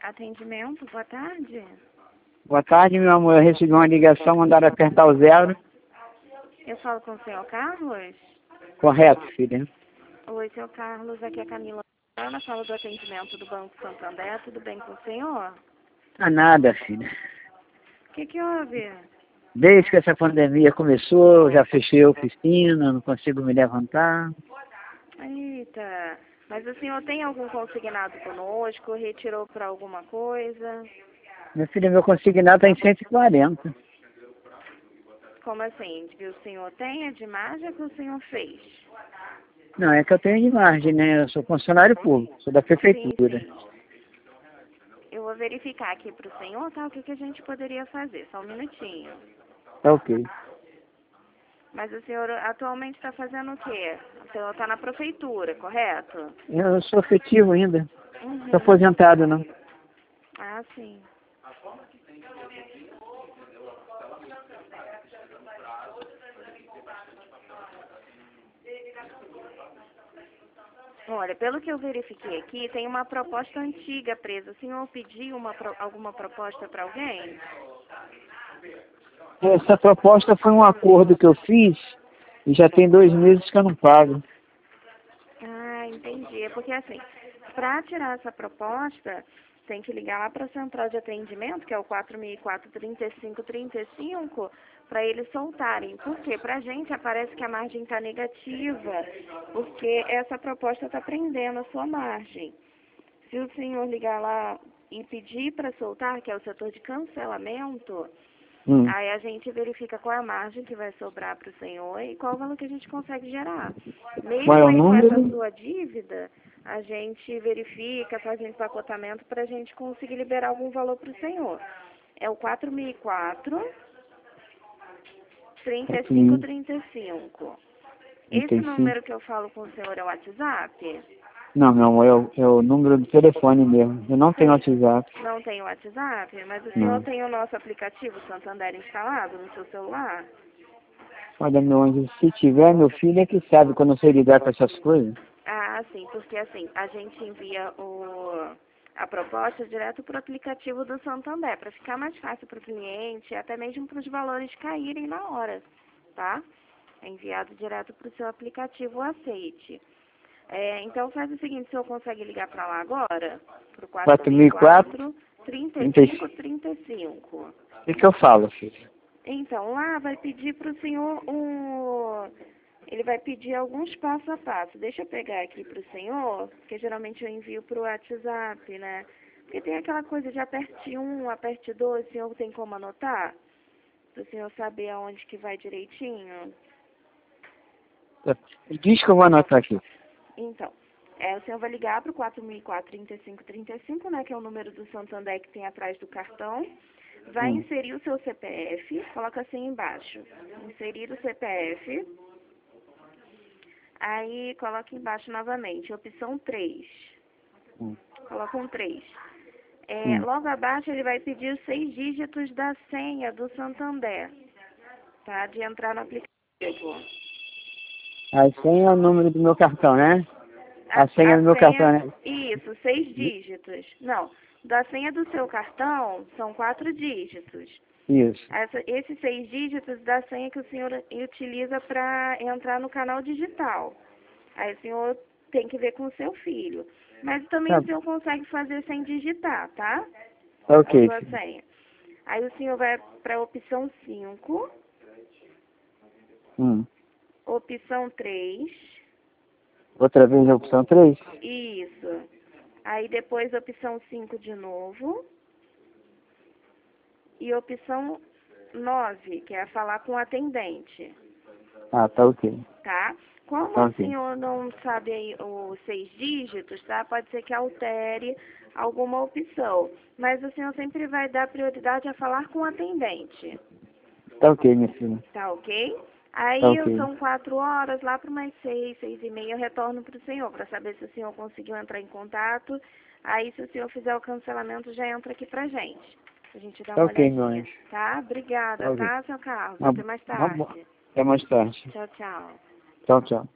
Atendimento, boa tarde. Boa tarde, meu amor. Eu recebi uma ligação, mandaram apertar o 0. Eu falo com o senhor Carlos? Correto, filha. Oi, senhor Carlos, aqui é a Camila. Ana, fala do atendimento do Banco Santander. Tudo bem com o senhor? Tá nada, filha. O que houve? Desde que essa pandemia começou, já fechei a oficina, não consigo me levantar. Eita, mas o senhor tem algum consignado conosco? Retirou para alguma coisa? Minha filha, meu consignado está em 140. Como assim? Que o senhor tem? É de margem que o senhor fez? Não, é que eu tenho de margem, né? Eu sou funcionário público, sou da prefeitura. Sim. Eu vou verificar aqui para o senhor, tá? O que a gente poderia fazer? Só um minutinho. Tá ok. Mas o senhor atualmente está fazendo o quê? O senhor está na prefeitura, correto? Eu sou efetivo ainda. Uhum. Estou aposentado, não. Ah, sim. Olha, pelo que eu verifiquei aqui, tem uma proposta antiga presa. O senhor pediu alguma proposta para alguém? Essa proposta foi um acordo que eu fiz e já tem 2 meses que eu não pago. Ah, entendi. É porque assim, para tirar essa proposta, tem que ligar lá para a central de atendimento, que é o 4004-3535, para eles soltarem. Por quê? Para a gente aparece que a margem está negativa, porque essa proposta está prendendo a sua margem. Se o senhor ligar lá e pedir para soltar, que é o setor de cancelamento, aí a gente verifica qual é a margem que vai sobrar para o senhor e qual o valor que a gente consegue gerar. Mesmo Qual é o aí com essa número? sua dívida, a gente verifica, faz um empacotamento para a gente conseguir liberar algum valor para o senhor. É o 4004-3535. Esse número que eu falo com o senhor é o WhatsApp? Não, meu amor, é o número do telefone mesmo. Eu não tenho WhatsApp. Não tem WhatsApp, mas o senhor tem o nosso aplicativo Santander instalado no seu celular? Olha, meu anjo, se tiver, meu filho é que sabe quando eu sei lidar com essas coisas. Ah, sim, porque assim, a gente envia a proposta direto para o aplicativo do Santander, para ficar mais fácil para o cliente, até mesmo para os valores caírem na hora, tá? É enviado direto para o seu aplicativo, aceite. Então faz o seguinte, o senhor consegue ligar para lá agora? Para o 4004-3535. O que eu falo, filho? Então, lá vai pedir para o senhor ele vai pedir alguns passo a passo. Deixa eu pegar aqui para o senhor, porque geralmente eu envio para o WhatsApp, né? Porque tem aquela coisa de aperte 1, aperte 2, o senhor tem como anotar? Para o senhor saber aonde que vai direitinho? Diz que eu vou anotar aqui. Então, o senhor vai ligar para o 4004-3535, né? Que é o número do Santander que tem atrás do cartão. Vai inserir o seu CPF, coloca assim embaixo. Inserir o CPF. Aí coloca embaixo novamente, opção 3. Coloca um 3. Logo abaixo ele vai pedir os 6 dígitos da senha do Santander, tá? De entrar no aplicativo. A senha é o número do meu cartão, né? A senha do meu cartão, né? Isso, 6 dígitos. Não, da senha do seu cartão são 4 dígitos. Isso. Esses 6 dígitos da senha que o senhor utiliza para entrar no canal digital. Aí o senhor tem que ver com o seu filho. Mas também o senhor consegue fazer sem digitar, tá? Ok. A sua senha. Aí o senhor vai para a opção 5. Opção 3. Outra vez a opção 3? Isso. Aí depois opção 5 de novo. E opção 9, que é falar com o atendente. Ah, tá ok. Tá? Como o senhor não sabe aí os 6 dígitos, tá? Pode ser que altere alguma opção. Mas o senhor sempre vai dar prioridade a falar com o atendente. Tá ok, minha filha. Tá ok? Aí Tá ok. são 4 horas, lá para umas 6, 6:30 eu retorno para o senhor, para saber se o senhor conseguiu entrar em contato. Aí se o senhor fizer o cancelamento, já entra aqui pra gente. A gente dá uma olhadinha. Tá? Obrigada, tá, seu Carlos? Até mais tarde. Até mais tarde. Tchau, tchau. Tchau, tchau.